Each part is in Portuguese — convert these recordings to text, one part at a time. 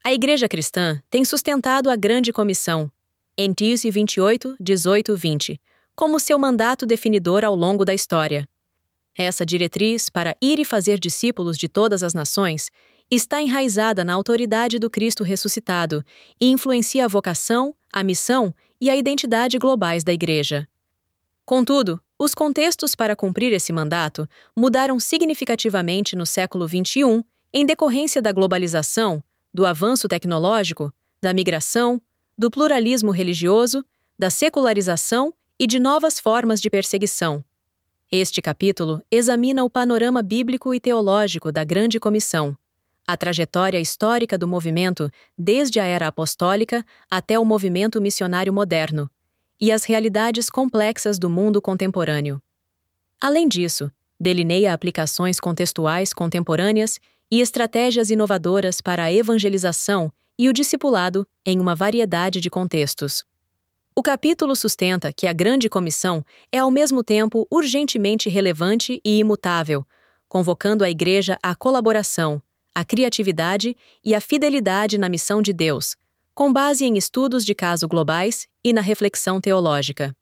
A Igreja Cristã tem sustentado a Grande Comissão, NTUC 28, 18, 20, como seu mandato definidor ao longo da história. Essa diretriz para ir e fazer discípulos de todas as nações está enraizada na autoridade do Cristo ressuscitado e influencia a vocação, a missão e a identidade globais da Igreja. Contudo, os contextos para cumprir esse mandato mudaram significativamente no século XXI em decorrência da globalização, do avanço tecnológico, da migração, do pluralismo religioso, da secularização e de novas formas de perseguição. Este capítulo examina o panorama bíblico e teológico da Grande Comissão, a trajetória histórica do movimento desde a era apostólica até o movimento missionário moderno, e as realidades complexas do mundo contemporâneo. Além disso, delineia aplicações contextuais contemporâneas e estratégias inovadoras para a evangelização e o discipulado em uma variedade de contextos. O capítulo sustenta que a Grande Comissão é ao mesmo tempo urgentemente relevante e imutável, convocando a Igreja à colaboração, à criatividade e à fidelidade na missão de Deus, com base em estudos de caso globais e na reflexão teológica.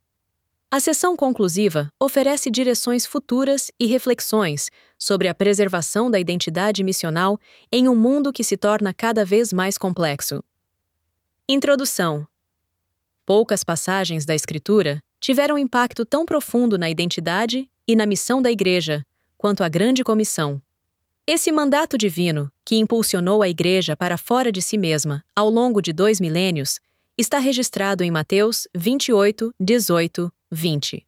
A sessão conclusiva oferece direções futuras e reflexões sobre a preservação da identidade missional em um mundo que se torna cada vez mais complexo. Introdução. Poucas passagens da Escritura tiveram impacto tão profundo na identidade e na missão da Igreja quanto a Grande Comissão. Esse mandato divino, que impulsionou a Igreja para fora de si mesma ao longo de 2 milênios, está registrado em Mateus 28, 18, 20.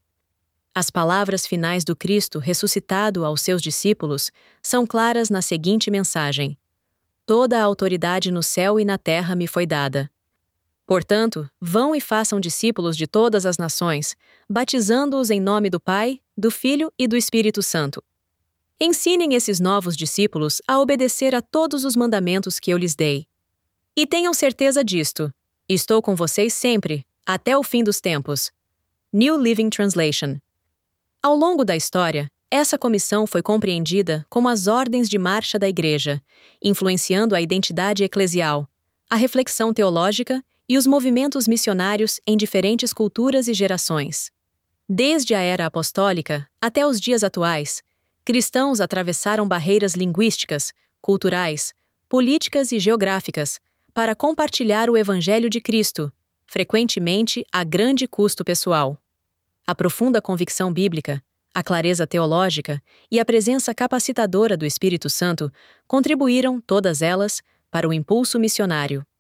As palavras finais do Cristo ressuscitado aos seus discípulos são claras na seguinte mensagem: Toda a autoridade no céu e na terra me foi dada. Portanto, vão e façam discípulos de todas as nações, batizando-os em nome do Pai, do Filho e do Espírito Santo. Ensinem esses novos discípulos a obedecer a todos os mandamentos que eu lhes dei. E tenham certeza disto: estou com vocês sempre, até o fim dos tempos. New Living Translation. Ao longo da história, essa comissão foi compreendida como as ordens de marcha da Igreja, influenciando a identidade eclesial, a reflexão teológica e os movimentos missionários em diferentes culturas e gerações. Desde a era apostólica até os dias atuais, cristãos atravessaram barreiras linguísticas, culturais, políticas e geográficas para compartilhar o Evangelho de Cristo, frequentemente a grande custo pessoal. A profunda convicção bíblica, a clareza teológica e a presença capacitadora do Espírito Santo contribuíram, todas elas, para o impulso missionário.